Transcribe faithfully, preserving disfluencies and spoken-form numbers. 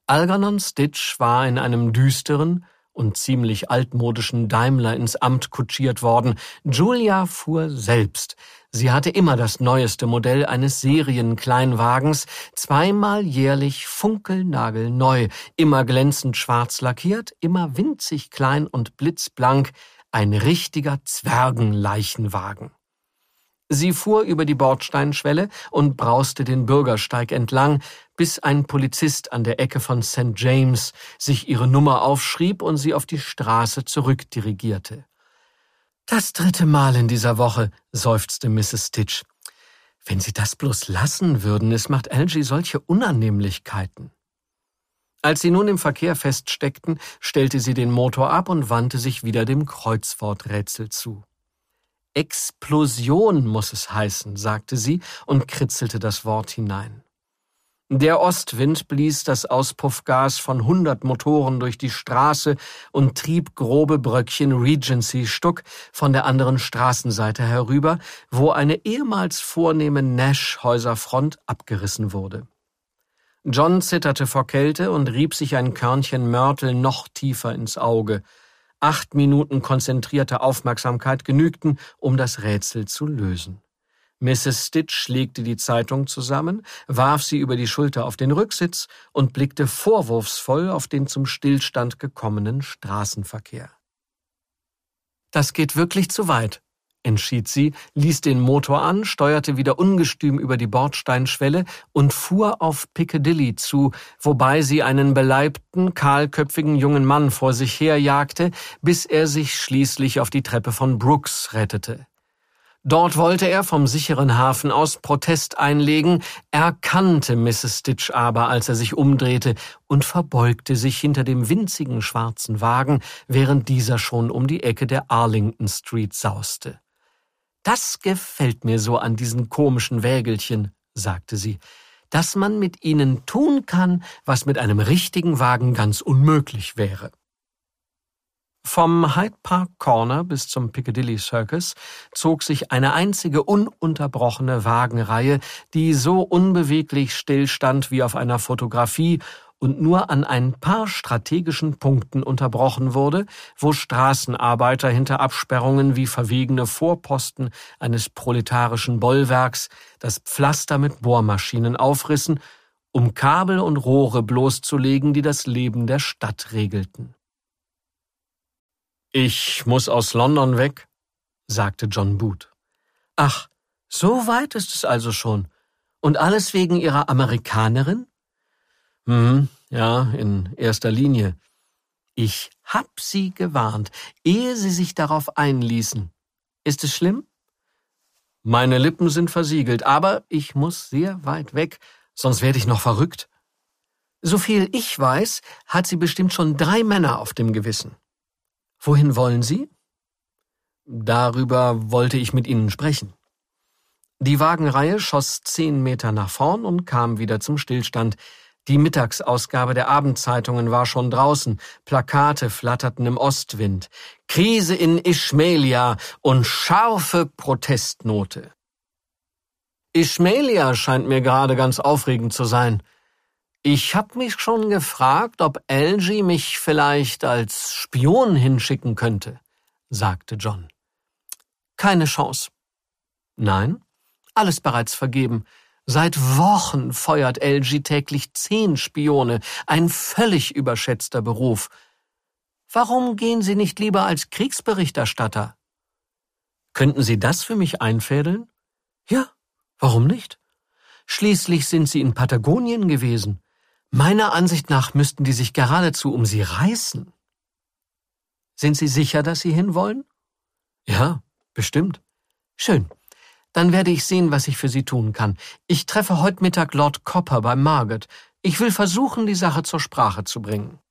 Algernon Stitch war in einem düsteren und ziemlich altmodischen Daimler ins Amt kutschiert worden. Julia fuhr selbst. Sie hatte immer das neueste Modell eines Serienkleinwagens, zweimal jährlich funkelnagelneu, immer glänzend schwarz lackiert, immer winzig klein und blitzblank, ein richtiger Zwergenleichenwagen. Sie fuhr über die Bordsteinschwelle und brauste den Bürgersteig entlang, bis ein Polizist an der Ecke von Sankt James sich ihre Nummer aufschrieb und sie auf die Straße zurückdirigierte. »Das dritte Mal in dieser Woche«, seufzte Misses Stitch. »Wenn Sie das bloß lassen würden, es macht Algie solche Unannehmlichkeiten.« Als sie nun im Verkehr feststeckten, stellte sie den Motor ab und wandte sich wieder dem Kreuzworträtsel zu. »Explosion muss es heißen«, sagte sie und kritzelte das Wort hinein. Der Ostwind blies das Auspuffgas von hundert Motoren durch die Straße und trieb grobe Bröckchen Regency-Stuck von der anderen Straßenseite herüber, wo eine ehemals vornehme Nash-Häuserfront abgerissen wurde. John zitterte vor Kälte und rieb sich ein Körnchen Mörtel noch tiefer ins Auge. Acht Minuten konzentrierte Aufmerksamkeit genügten, um das Rätsel zu lösen. Misses Stitch legte die Zeitung zusammen, warf sie über die Schulter auf den Rücksitz und blickte vorwurfsvoll auf den zum Stillstand gekommenen Straßenverkehr. »Das geht wirklich zu weit«, entschied sie, ließ den Motor an, steuerte wieder ungestüm über die Bordsteinschwelle und fuhr auf Piccadilly zu, wobei sie einen beleibten, kahlköpfigen jungen Mann vor sich herjagte, bis er sich schließlich auf die Treppe von Brooks rettete. Dort wollte er vom sicheren Hafen aus Protest einlegen, erkannte Misses Stitch aber, als er sich umdrehte, und verbeugte sich hinter dem winzigen schwarzen Wagen, während dieser schon um die Ecke der Arlington Street sauste. »Das gefällt mir so an diesen komischen Wägelchen«, sagte sie, »dass man mit ihnen tun kann, was mit einem richtigen Wagen ganz unmöglich wäre.« Vom Hyde Park Corner bis zum Piccadilly Circus zog sich eine einzige ununterbrochene Wagenreihe, die so unbeweglich stillstand wie auf einer Fotografie und nur an ein paar strategischen Punkten unterbrochen wurde, wo Straßenarbeiter hinter Absperrungen wie verwegene Vorposten eines proletarischen Bollwerks das Pflaster mit Bohrmaschinen aufrissen, um Kabel und Rohre bloßzulegen, die das Leben der Stadt regelten. »Ich muss aus London weg«, sagte John Boot. »Ach, so weit ist es also schon. Und alles wegen Ihrer Amerikanerin?« »Hm, ja, in erster Linie. Ich hab Sie gewarnt, ehe Sie sich darauf einließen. Ist es schlimm?« »Meine Lippen sind versiegelt, aber ich muss sehr weit weg, sonst werde ich noch verrückt.« »Soviel ich weiß, hat sie bestimmt schon drei Männer auf dem Gewissen.« »Wohin wollen Sie?« »Darüber wollte ich mit Ihnen sprechen.« Die Wagenreihe schoss zehn Meter nach vorn und kam wieder zum Stillstand. Die Mittagsausgabe der Abendzeitungen war schon draußen, Plakate flatterten im Ostwind. Krise in Ishmaelia und scharfe Protestnote. Ishmaelia scheint mir gerade ganz aufregend zu sein. Ich hab mich schon gefragt, ob Algie mich vielleicht als Spion hinschicken könnte, sagte John. Keine Chance. Nein, alles bereits vergeben. Seit Wochen feuert Algie täglich zehn Spione, ein völlig überschätzter Beruf. Warum gehen Sie nicht lieber als Kriegsberichterstatter? Könnten Sie das für mich einfädeln? Ja, warum nicht? Schließlich sind Sie in Patagonien gewesen. Meiner Ansicht nach müssten die sich geradezu um Sie reißen. Sind Sie sicher, dass Sie hinwollen? Ja, bestimmt. Schön. Dann werde ich sehen, was ich für Sie tun kann. Ich treffe heute Mittag Lord Copper bei Margate. Ich will versuchen, die Sache zur Sprache zu bringen.